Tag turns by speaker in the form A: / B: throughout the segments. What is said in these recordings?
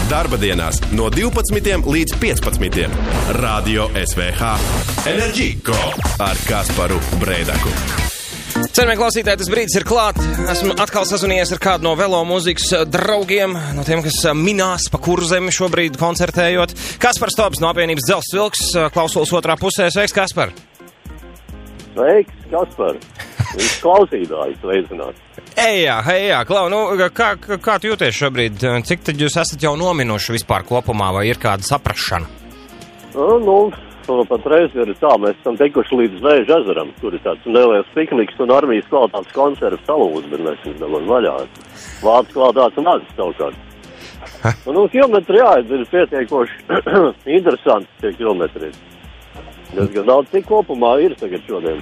A: Darba dienās no 12 līdz 15. Radio SVH Enerģiko ar Kasparu Breidaku.
B: Cienījamie klausītāji, tas brīdis ir klāt. Esmu atkal sazvanījies ar kādu no velo mūzikas draugiem, no tiem, kas minās pa Kurzemi šobrīd koncertējot. Kaspars Tobs no apvienības Dzelzs Vilks, klausulas otrā pusē. Sveiks, Kaspar!
C: Sveiks, Kaspar! Viņš klausītājs veicināt.
B: Ejā, Klau, nu, kā tu jūties šobrīd? Cik tad jūs esat jau nominuši vispār kopumā, vai ir kāda saprašana?
C: Patreiz ir tā, mēs esam tikuši līdz Vēža ezeram, kur ir tāds neliels pikniks un armijas kvalitātes konservas salūs, bet mēs viņus dabam vaļā. Vācu kvalitātes un azis savukārt. Kilometri, jā, ir pietiekoši interesanti tie kilometri. Diezgan daudz, cik kopumā ir tagad šodien.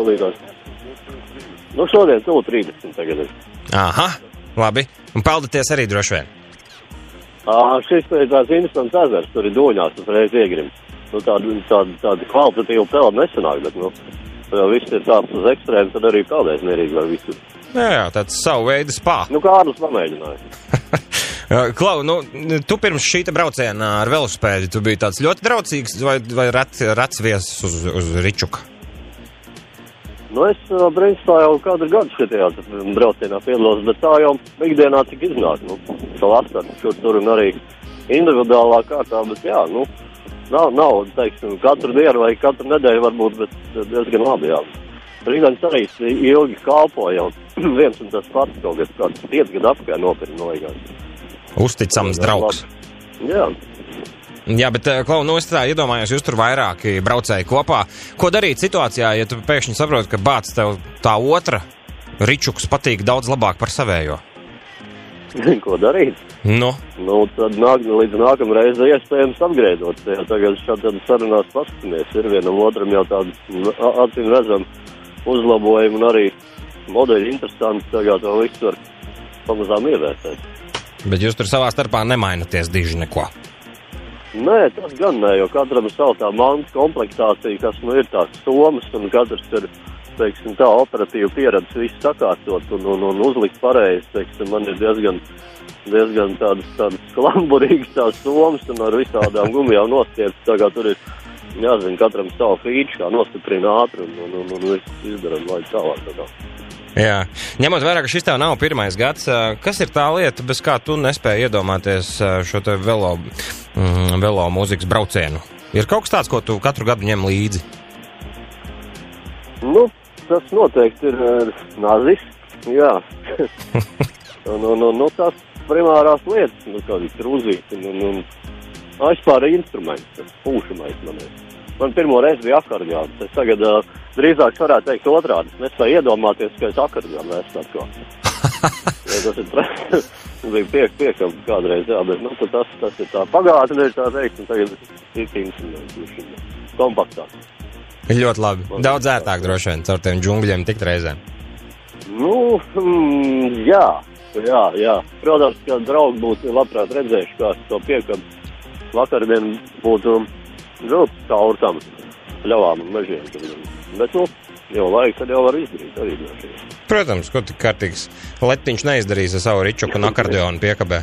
C: Šodien 30 tagad ir.
B: Aha, labi. Un peldaties arī droši vien?
C: Šis ir tās interesants ezers, tur ir Doņās uzreiz iegrim. Tāda kvalitatīva pelda nesanāk, bet, viss ir tāds uz ekstrēmu, tad arī peldēs mierīgi vai visur.
B: Jā, tāds savu veidu spā.
C: Kārlis pamēģināja.
B: Klau, tu pirms šīta brauciena ar velospēdi, tu biji tāds ļoti draucīgs vai rats viesis uz Ričuka?
C: Es principā jau kādu gadu šitajā braucienā piedalos, bet tā jau ikdienā tik iznāk. Savu atstartu šur tur un arī individuālā kārtā, bet jā, nav, teiksim, katru dienu vai katru nedēļu varbūt, bet diezgan labi, jā. Rīgaņas arī ilgi kalpo jau viens un tas pats kaut kāds 5 gadu apkārt nopirkt noigās.
B: Uzticams draugs.
C: Jā.
B: Jā, bet, Klau, es tā iedomājos, jūs tur vairāki braucēji kopā. Ko darīt situācijā, ja tu pēkšņi saproti, ka bāc tev tā otra Ričuks patīk daudz labāk par savējo?
C: Ko darīt? Tad līdz nākamreiz iespējams apgreidot. Tagad šādi sarunās paskatāmies. Ir vienam otram jau tādu acīm redzam uzlabojumu un arī modeļi interesanti. Tagad to visu var pamazām ievērtēt.
B: Bet jūs tur savā starpā nemainaties diži neko?
C: Nē, tas gan nē, jo katram ir savu tā mantas komplektācija, kas ir tās somas, un katrs ir, teiksim, tā operatīva pieredze visu sakārtot un uzlikt pareizi, teiksim, man ir diezgan tādas klamburīgas tās somas un ar visādām gumijām nostiepts, tagad tur ir, jāzina, katram savu fīču, kā nostiprina ātri un viss izdaram, lai tālāk tā.
B: Jā, ņemot vērā, ka šis tev nav pirmais gads, kas ir tā lieta, bez kā tu nespēji iedomāties šo te velo mūzikas braucienu? Ir kaut kas tāds, ko tu katru gadu ņem līdzi?
C: Tas noteikti ir nazis, jā. Tās primārās lietas, kādi krūzīti un aizpār instrumenti, tas pūšamais man ir. Man pirmo reizi bija akordeons. Es tagad drīzāk varētu teikt otrādi. Es nespēju iedomāties, ka es akordeonu esmu atkal. Tas ir bija piekam kādreiz, jā, bet tas ir tā pagātne, ir tā teikt, un tagad ir instruments, kompaktāk.
B: Ļoti labi. Daudz ērtāk droši vien caur tiem džungļiem tikt reizēm. Jā. Protams, ka draugi būtu labprāt redzējuši, kā es to piekam vakardien būtu caur tam ļavām un mežiem. Bet, jau laika, tad jau var izdarīt arī droši. Protams, ko tik kārtīgs letiņš neizdarīs ar savu Ričuku un akordeonu piekabē.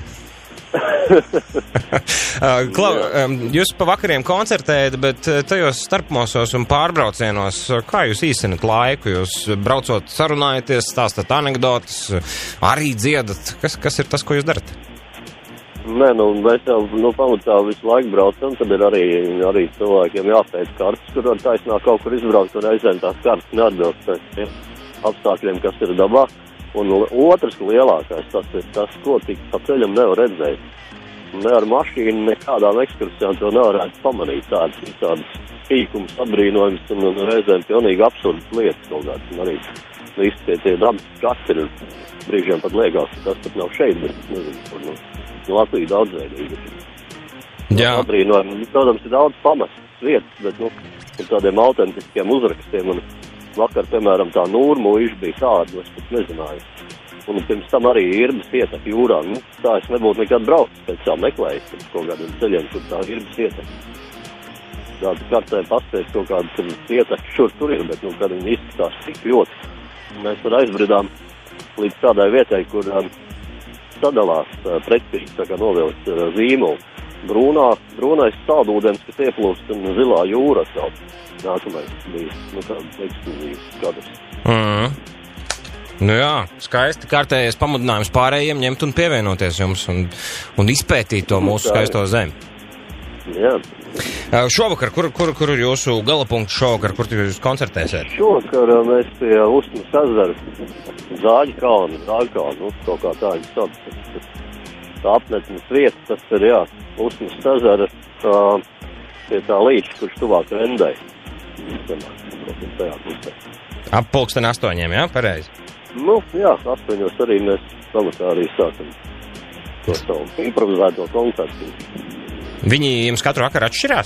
B: Klau, jūs pa vakariem koncertējat, bet tajos starpmosos un pārbraucienos, kā jūs īstenat laiku? Jūs braucot sarunājaties, stāstat anekdotas, arī dziedat. Kas ir tas, ko jūs darat?
C: Nē, mēs jau pamatā visu laiku braucam, tad ir arī cilvēkiem jāpēc kartas, kur var taisnāk kaut kur izbraukt, un reizēm tās kartas neatbilst pēc apstākļiem, kas ir dabā. Un otrs lielākais, tas ir tas, ko tik pa ceļam nevar redzēt. Ne ar mašīnu, nekādām ekskursijām to nevarētu pamanīt tādas pīkums, apbrīnojums un reizēm pilnīgi absurdas lietas kaut kāds. Un arī visi tie dabas skati ir brīžiem pat liekas, tas pat nav šeit, bet nezinu, Latvija daudzveidīga.
B: Jā.
C: Apbrīnojumi, protams, ir daudz pamestas vietas, bet, ir tādiem autentiskiem uzrakstiem, un vakar, piemēram, tā Nūrmuiža bija tāda, es pat nezināju. Un pirms tam arī Irbas ietek jūrā. Tā es nebūtu nekad braucis, pēc tā meklējis kaut kādiem ceļiem, kur tā Irbas ietek. Tāda kartē paspējas kaut kādas ietek šur tur ir, bet, kad viņi izskatās tik ļoti. Mēs tur aizbridām līdz tādai vietai, kur
B: sadalās pretspīgi, tā kā novilkt zīmolu. Brūnais saldūdens, kas ieplūst, un zilā jūra atkal. Nākamais bija, kāds ekskluzīvs kadrs.
D: Nu jā, skaisti kārtējies pamudinājums pārējiem ņemt un pievienoties jums un izpētīt to mūsu skaisto zemi.
B: Jā.
D: Šovakar, kur ir jūsu galapunkts šovakar, kur jūs koncertēsiet?
B: Šovakar mēs pie Usmas ezera, Zāģi kalni, kaut kā tā viņa sauc. Tā apmetnes vieta, tas ir, jā, Usmas ezera pie tā līča, kurš tuvāk Rendai.
D: Ap pulksteni 8, jā, pareizi?
B: Nu, jā, 8 arī mēs pamatā arī sākam to savu improvizēto koncertu.
D: Viņi jums katru vakaru atšķirās?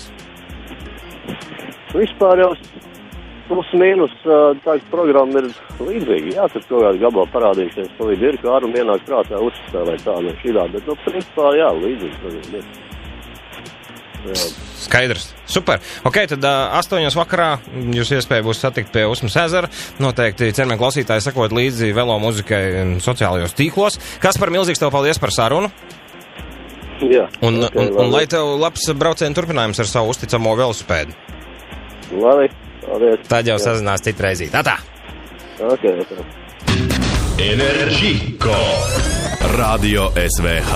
B: Vispār jau plus mīnus tā programma ir līdzīga. Jā, tur kaut kādi gabali parādījušies, pa vidu ir, kā arī ienāk prātā uzspēlēt tā no šīdā, bet, nu, principā, jā, līdzīgi programma ir. Jā.
D: Skaidrs. Super. Ok, tad 8 vakarā jūs iespēja būs satikt pie Usmas ezera. Noteikti cenmē klausītāji sakot līdzi velo muzikai sociālajos tīklos. Kaspar, milzīgs tev paldies par sarunu.
B: Jā.
D: Un lai tev labs braucienu turpinājums ar savu uzticamo velosipēdu.
B: Labi, paldies.
D: Tad jau sazinās citreizīt. Tā.
B: Ok.
A: Enerģiko. Radio SVH.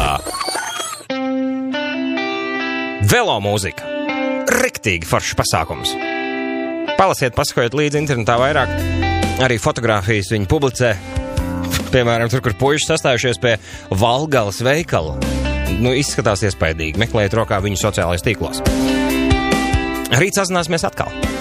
D: Velo mūzika. Riktīgi foršs pasākums. Palasiet, pasakojiet līdzi internetā vairāk. Arī fotogrāfijas viņi publicē. Piemēram, tur, kur puiši sastājušies pie Valgalas veikala. Nu, izskatās iespaidīgi. Meklējiet rokā viņu sociālajos tīklos. Rīt sazināsimies atkal.